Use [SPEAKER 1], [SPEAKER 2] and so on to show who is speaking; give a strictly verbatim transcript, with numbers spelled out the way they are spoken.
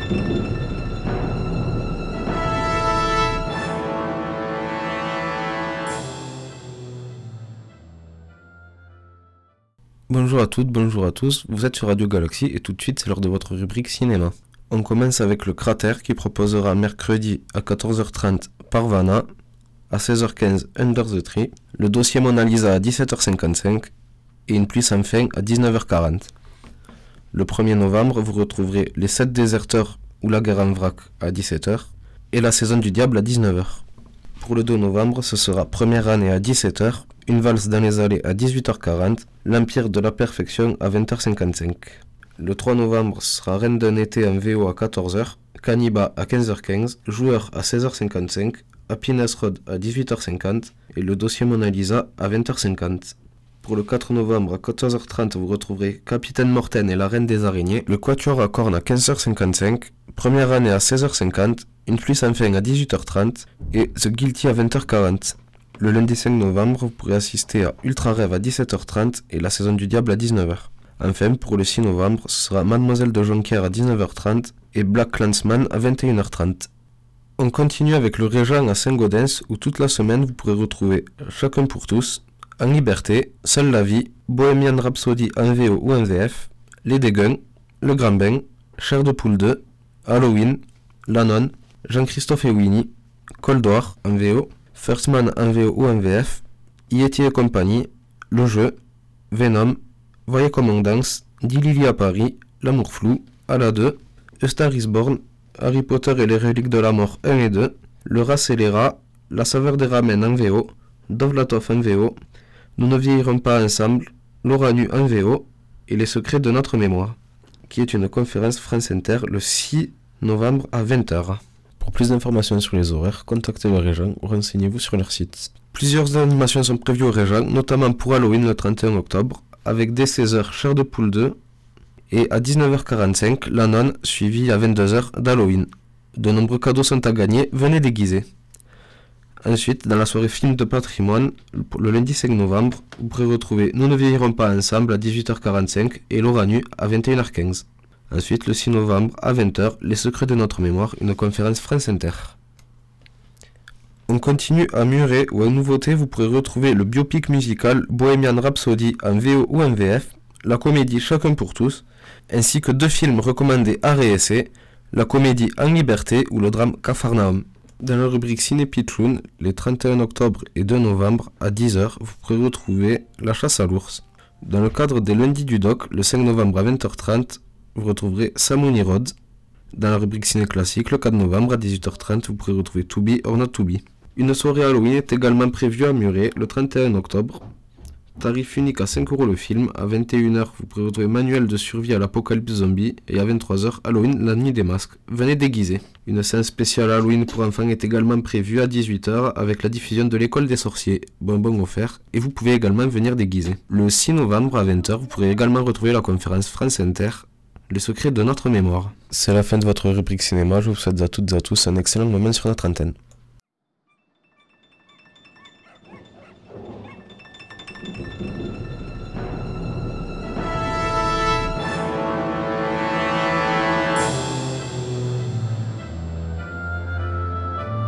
[SPEAKER 1] Bonjour à toutes, bonjour à tous, vous êtes sur Radio Galaxy et tout de suite c'est l'heure de votre rubrique cinéma. On commence avec Le Cratère qui proposera mercredi à quatorze heures trente Parvana, à seize heures quinze Under the Tree, le dossier Mona Lisa à dix-sept heures cinquante-cinq et Une pluie sans fin à dix-neuf heures quarante. Le premier novembre, vous retrouverez Les Sept Déserteurs ou La Guerre en vrac à dix-sept heures et La Saison du Diable à dix-neuf heures. Pour le deux novembre, ce sera Première année à dix-sept heures, Une valse dans les allées à dix-huit heures quarante, L'Empire de la Perfection à vingt heures cinquante-cinq. Le trois novembre, ce sera Reine d'un été en V O à quatorze heures, Cannibal à quinze heures quinze, Joueur à seize heures cinquante-cinq, Happiness Road à dix-huit heures cinquante et le dossier Mona Lisa à vingt heures cinquante. Pour le quatre novembre à quatorze heures trente, vous retrouverez Capitaine Morten et la Reine des Araignées, le Quatuor à cornes à quinze heures cinquante-cinq, Première année à seize heures cinquante, Une pluie sans fin à dix-huit heures trente et The Guilty à vingt heures quarante. Le lundi cinq novembre, vous pourrez assister à Ultra Rêve à dix-sept heures trente et La Saison du Diable à dix-neuf heures. Enfin, pour le six novembre, ce sera Mademoiselle de Jonquière à dix-neuf heures trente et Black Clansman à vingt et une heures trente. On continue avec le Régent à Saint-Gaudens où toute la semaine vous pourrez retrouver Chacun pour tous, En Liberté, Seule la vie, Bohemian Rhapsody en V O ou en V F, Les Déguns, Le Grand Bain, Chair de Poule deux, Halloween, La Nonne, Jean-Christophe et Winnie, Cold War en V O, First Man en V O ou en V F, Yeti et compagnie, Le Jeu, Venom, Voyez comme on danse, dix Lily à Paris, L'amour flou, Ala deux, A Star is Born, Harry Potter et les reliques de la mort un et deux, Le rat et les rats, La saveur des ramen en V O, Dovlatov en V O, Nous ne vieillirons pas ensemble, Laura Nu en V O et Les secrets de notre mémoire, qui est une conférence France Inter le six novembre à vingt heures. Pour plus d'informations sur les horaires, contactez le Régent ou renseignez-vous sur leur site. Plusieurs animations sont prévues au Régent, notamment pour Halloween le trente et un octobre, avec dès seize heures Chair de Poule deux et à dix-neuf heures quarante-cinq La Nonne, suivie à vingt-deux heures d'Halloween. De nombreux cadeaux sont à gagner, venez déguiser. Ensuite, dans la soirée film de patrimoine, le lundi cinq novembre, vous pourrez retrouver Nous ne vieillirons pas ensemble à dix-huit heures quarante-cinq et Laura Nu à vingt et une heures quinze. Ensuite, le six novembre, à vingt heures, Les secrets de notre mémoire, une conférence France Inter. On continue à Muret, où en nouveauté, vous pourrez retrouver le biopic musical Bohemian Rhapsody en V O ou en V F, la comédie Chacun pour tous, ainsi que deux films recommandés à réessayer, la comédie En Liberté ou le drame Capharnaüm. Dans la rubrique Ciné Pitchoun, les trente et un octobre et deux novembre, à dix heures, vous pourrez retrouver La chasse à l'ours. Dans le cadre des lundis du doc, le cinq novembre à vingt heures trente, vous retrouverez Samony Road. Dans la rubrique ciné classique, le quatre novembre à dix-huit heures trente, vous pourrez retrouver To Be or Not To Be. Une soirée Halloween est également prévue à Muret le trente et un octobre. Tarif unique à cinq euros le film. À vingt et une heures, vous pourrez retrouver Manuel de survie à l'apocalypse zombie. Et à vingt-trois heures, Halloween, la nuit des masques. Venez déguiser. Une séance spéciale Halloween pour enfants est également prévue à dix-huit heures avec la diffusion de l'école des sorciers. Bonbons offerts. Et vous pouvez également venir déguiser. Le six novembre à vingt heures, vous pourrez également retrouver la conférence France Inter, Les secrets de notre mémoire. C'est la fin de votre rubrique cinéma. Je vous souhaite à toutes et à tous un excellent moment sur notre antenne.